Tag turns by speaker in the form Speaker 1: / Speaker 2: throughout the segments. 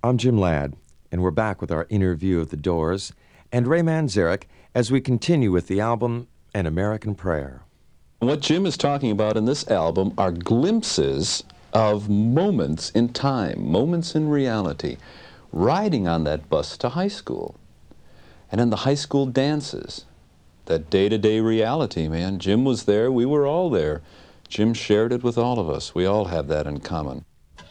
Speaker 1: I'm Jim Ladd, and we're back with our interview of The Doors and Ray Manzarek as we continue with the album An American Prayer.
Speaker 2: What Jim is talking about in this album are glimpses of moments in time, moments in reality, riding on that bus to high school, and in the high school dances, that day-to-day reality, man. Jim was there, we were all there. Jim shared it with all of us. We all have that in common.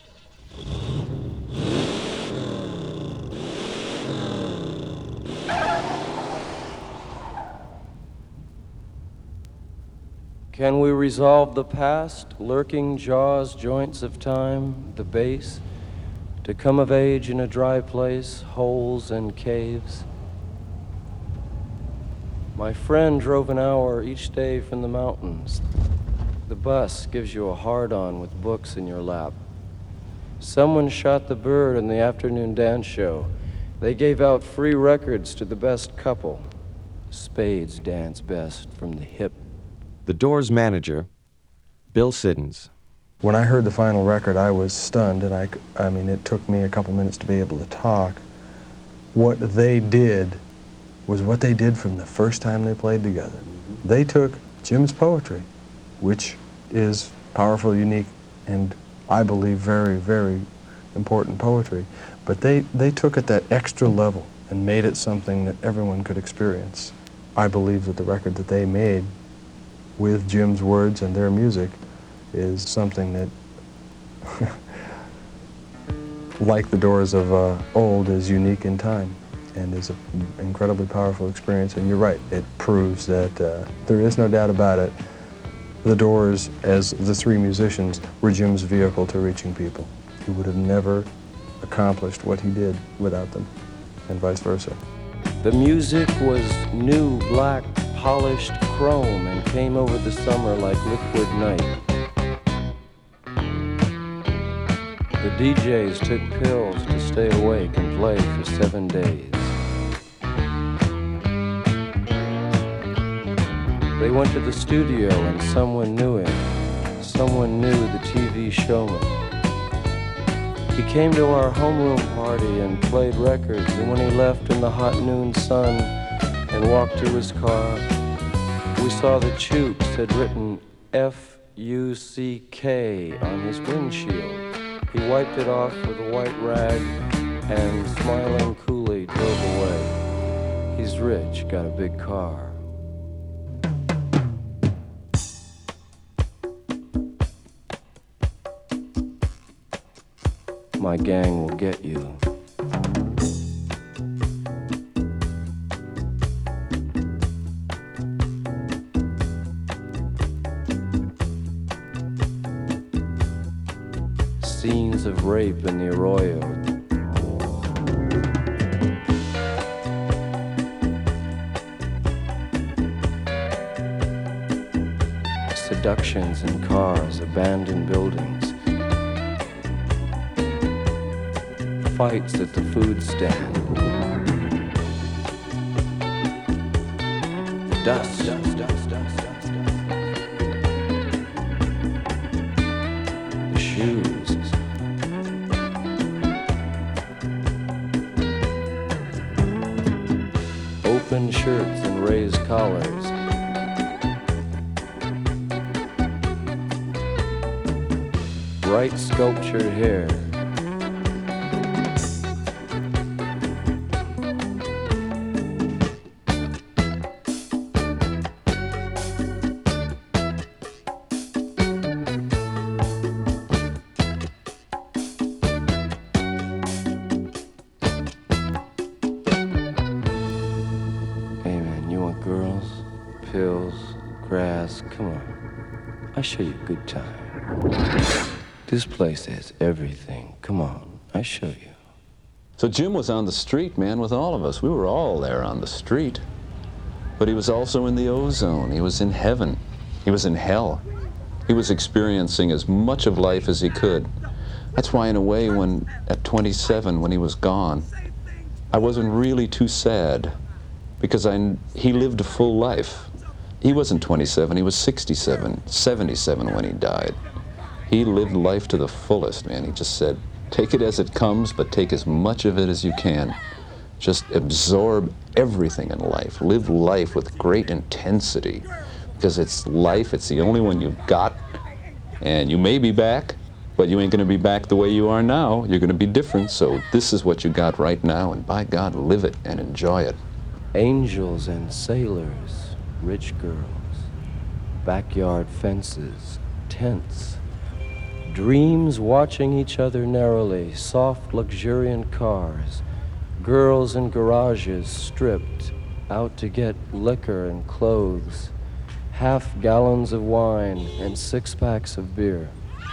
Speaker 3: Can we resolve the past, lurking jaws, joints of time, the base, to come of age in a dry place, holes and caves? My friend drove an hour each day from the mountains. The bus gives you a hard-on with books in your lap. Someone shot the bird in the afternoon dance show. They gave out free records to the best couple. Spades dance best from the hip.
Speaker 1: The Doors manager, Bill Siddons.
Speaker 4: When I heard the final record, I was stunned, and I mean, it took me a couple minutes to be able to talk. What they did was what they did from the first time they played together. They took Jim's poetry, which is powerful, unique, and I believe very, very important poetry, but they took it that extra level and made it something that everyone could experience. I believe that the record that they made with Jim's words and their music is something that, like the Doors of old, is unique in time and is an incredibly powerful experience. And you're right, it proves that there is no doubt about it. The Doors, as the three musicians, were Jim's vehicle to reaching people. He would have never accomplished what he did without them, and vice versa.
Speaker 3: The music was new, black, polished chrome and came over the summer like liquid night. The DJs took pills to stay awake and play for 7 days. They went to the studio and someone knew him. Someone knew the TV showman. He came to our homeroom party and played records, and when he left in the hot noon sun and walked to his car, we saw that Chooks had written F-U-C-K on his windshield. He wiped it off with a white rag and, smiling coolly, drove away. He's rich, got a big car. My gang will get you. Scenes of rape in the Arroyo. Seductions in cars, abandoned buildings. Fights at the food stand. Dust. The shoes. Open shirts and raised collars. Bright sculptured hair. I'll show you a good time. This place has everything. Come on, I'll show you.
Speaker 2: So Jim was on the street, man, with all of us. We were all there on the street. But he was also in the ozone. He was in heaven. He was in hell. He was experiencing as much of life as he could. That's why, in a way, when at 27, when he was gone, I wasn't really too sad, because he lived a full life. He wasn't 27, he was 67, 77 when he died. He lived life to the fullest, man. He just said, Take it as it comes, but take as much of it as you can. Just absorb everything in life. Live life with great intensity, because it's life, it's the only one you've got, and you may be back, but you ain't gonna be back the way you are now. You're gonna be different, so this is what you got right now, and by God, live it and enjoy it.
Speaker 3: Angels and sailors, rich girls, backyard fences, tents, dreams watching each other narrowly, soft, luxuriant cars, girls in garages stripped, out to get liquor and clothes, half gallons of wine and 6-packs of beer.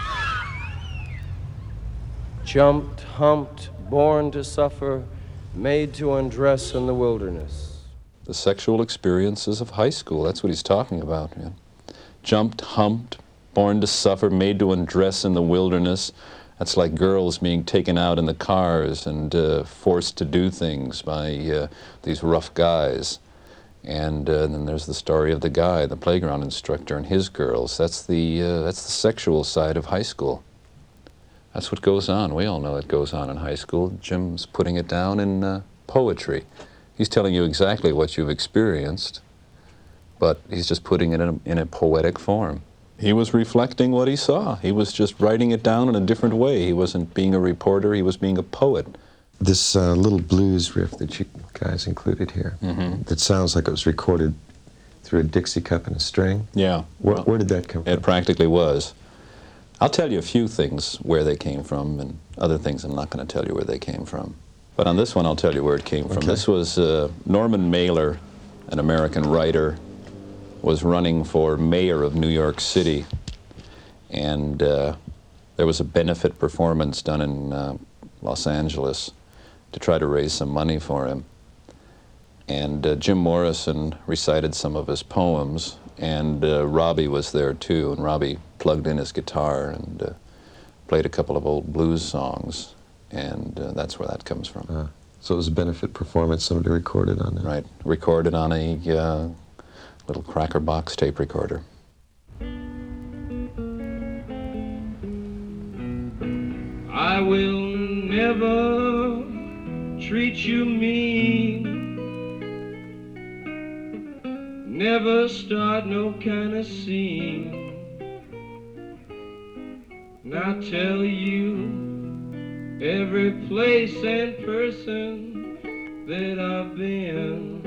Speaker 3: Jumped, humped, born to suffer, made to undress in the wilderness.
Speaker 2: The sexual experiences of high school, that's what he's talking about, man. Jumped, humped, born to suffer, made to undress in the wilderness. That's like girls being taken out in the cars and forced to do things by these rough guys. And then there's the story of the guy, the playground instructor, and his girls. That's the sexual side of high school. That's what goes on. We all know it goes on in high school. Jim's putting it down in poetry. He's telling you exactly what you've experienced, but he's just putting it in a poetic form. He was reflecting what he saw. He was just writing it down in a different way. He wasn't being a reporter, he was being a poet.
Speaker 1: This little blues riff that you guys included here, that sounds like it was recorded through a Dixie cup and a string.
Speaker 2: Yeah.
Speaker 1: Where did that come from?
Speaker 2: It practically was. I'll tell you a few things where they came from, and other things I'm not going to tell you where they came from. But on this one, I'll tell you where it came from.
Speaker 1: Okay.
Speaker 2: This was Norman Mailer, an American writer, was running for mayor of New York City, and there was a benefit performance done in Los Angeles to try to raise some money for him. And Jim Morrison recited some of his poems, and Robbie was there too, and Robbie plugged in his guitar and played a couple of old blues songs, and that's where that comes from.
Speaker 1: So it was a benefit performance, somebody recorded on it.
Speaker 2: Right, recorded on a little cracker box tape recorder.
Speaker 5: I will never treat you mean, never start no kind of scene, and I'll tell you every place and person that I've been.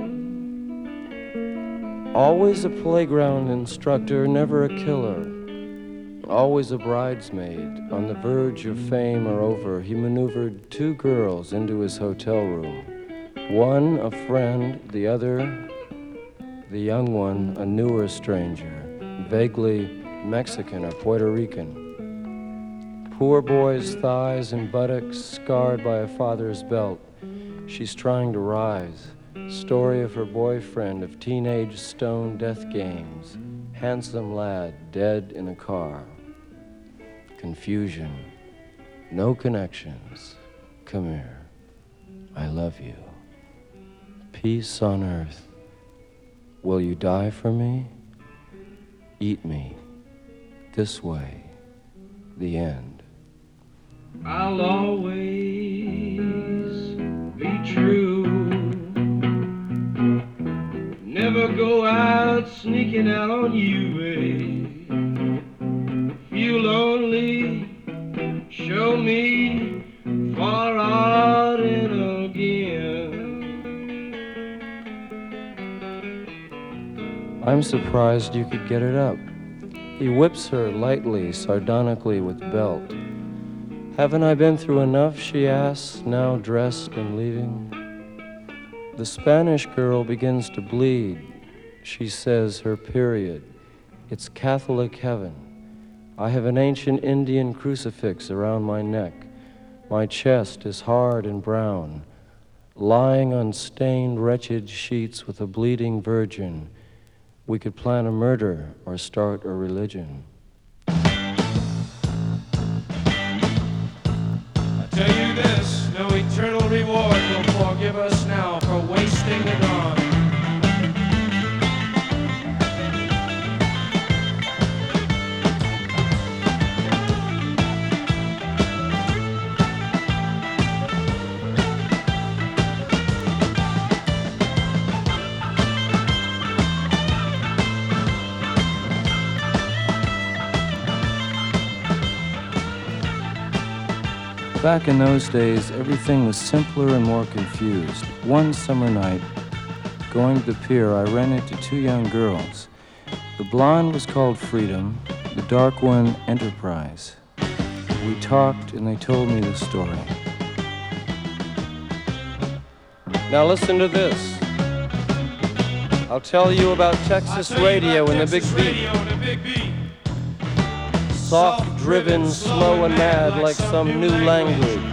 Speaker 3: Always a playground instructor, never a killer. Always a bridesmaid, on the verge of fame or over, he maneuvered 2 girls into his hotel room. One a friend, the other, the young one, a newer stranger, vaguely Mexican or Puerto Rican. Poor boy's thighs and buttocks scarred by a father's belt. She's trying to rise. Story of her boyfriend, of teenage stone death games. Handsome lad, dead in a car. Confusion. No connections. Come here. I love you. Peace on earth. Will you die for me? Eat me. This way. The end.
Speaker 5: I'll always be true. Never go out sneaking out on you, If you'll only show me far out and again.
Speaker 3: I'm surprised you could get it up. He whips her lightly, sardonically with belt. Haven't I been through enough, she asks, now dressed and leaving. The Spanish girl begins to bleed. She says her period. It's Catholic heaven. I have an ancient Indian crucifix around my neck. My chest is hard and brown. Lying on stained, wretched sheets with a bleeding virgin. We could plan a murder or start a religion.
Speaker 5: I tell you this, no eternal reward will forgive us now for wasting the dawn.
Speaker 3: Back in those days, everything was simpler and more confused. One summer night, going to the pier, I ran into two young girls. The blonde was called Freedom, the dark one, Enterprise. We talked and they told me the story. Now listen to this. I'll tell you about Texas radio and the Big Beat. Soft, driven, slow and mad like some new language.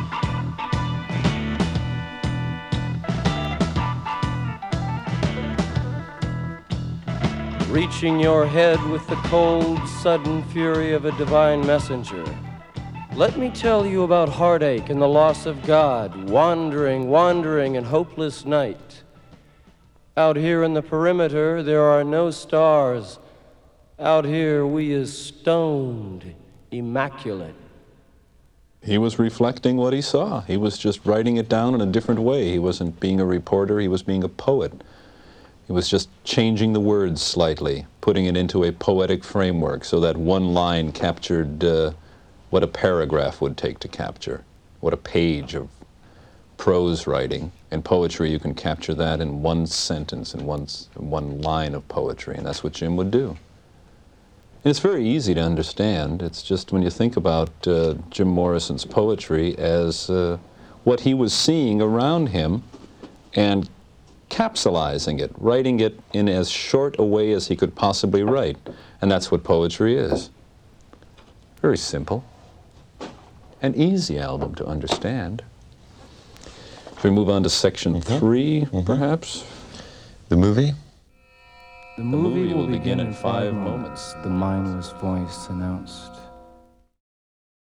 Speaker 3: Reaching your head with the cold, sudden fury of a divine messenger. Let me tell you about heartache and the loss of God, wandering in hopeless night. Out here in the perimeter, there are no stars. Out here, we is stoned, immaculate.
Speaker 2: He was reflecting what he saw. He was just writing it down in a different way. He wasn't being a reporter, he was being a poet. He was just changing the words slightly, putting it into a poetic framework so that one line captured what a paragraph would take to capture, what a page of prose writing. In poetry, you can capture that in one sentence, in one line of poetry, and that's what Jim would do. And it's very easy to understand. It's just when you think about Jim Morrison's poetry as what he was seeing around him and capsulizing it, writing it in as short a way as he could possibly write. And that's what poetry is. Very simple. An easy album to understand. If we move on to section 3, perhaps.
Speaker 1: The movie?
Speaker 3: The movie will begin in 5 moments, the mindless voice announced.